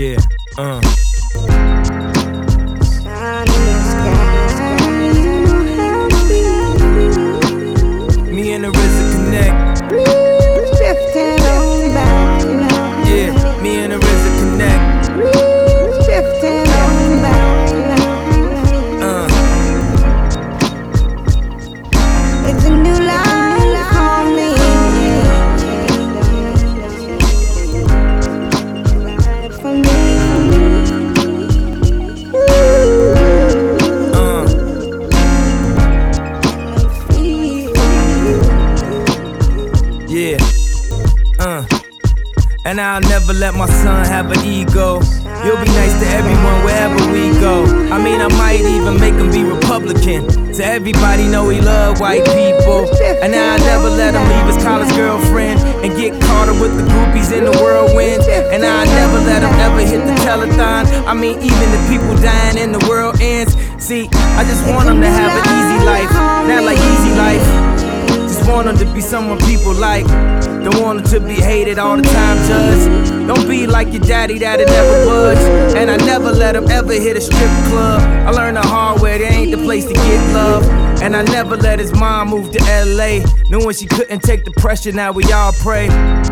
Yeah, Me and the RZA connect. Drifting on by. Yeah, me and the RZA connect. Drifting on by. It's a new life for me. For me. Yeah, and I'll never let my son have an ego. You'll be nice to everyone wherever we go. I mean, I might even make him be Republican. So everybody know he love white people. And I'll never let him leave his college girlfriend and get caught up with the groupies in the whirlwind. And I'll never let him ever hit the telethon. I mean, even the people dying in the world ends. See, I just want him to have an easy life, not like easy life. Just want him to be someone people like. Don't want him to be hated all the time, judge. Don't be like your daddy that'll never budge. And I never let him ever hit a strip club. I learned the hard way, there ain't the place to get love. And I never let his mom move to LA, knowing she couldn't take the pressure, now we all pray.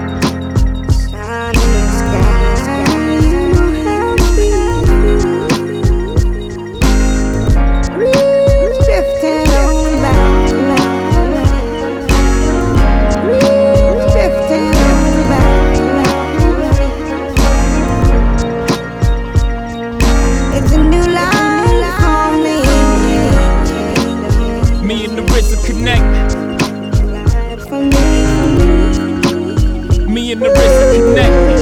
Me and the RZA connect. Me and the RZA connect.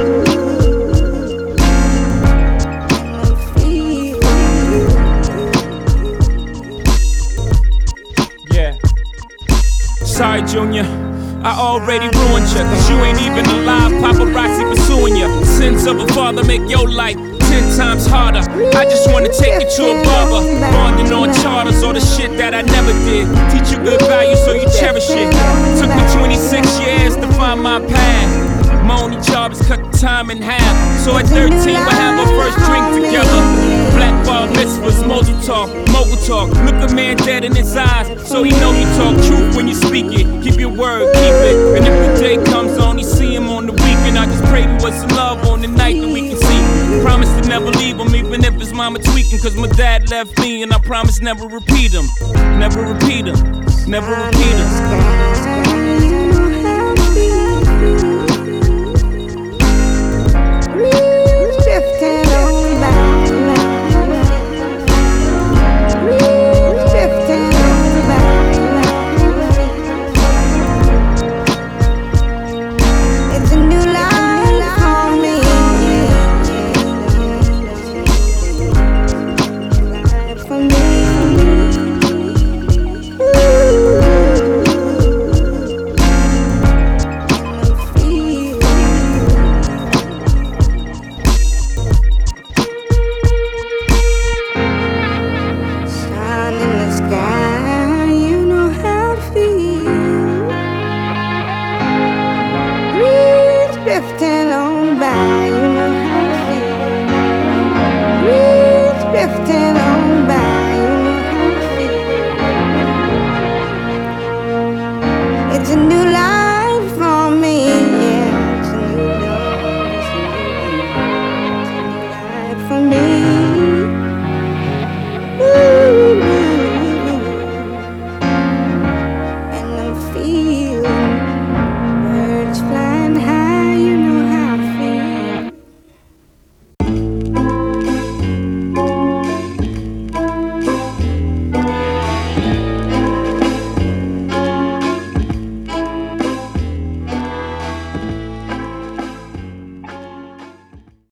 Yeah. Sorry, Junior, I already ruined you, cause you ain't even alive, paparazzi pursuing you. Sins of a father make your life 10 times harder. I just wanna take you to a barber, bonding on charters, all the shit that I never did. Teach you good values so you cherish it. Took me 26 years to find my path. My only job is cut the time in half. So at 13 we'll have our first drink together. Black bar mitzvahs, mogul talk. Look a man dead in his eyes, so he know you talk truth when you speak it. Keep your word, keep it. And if the day comes on, you see him on the weekend. I just pray to us some love on the night that we can see. Promise to never leave him, even if his mama tweaking. Cause my dad left me, and I promise never repeat him. Never repeat him, never repeat him.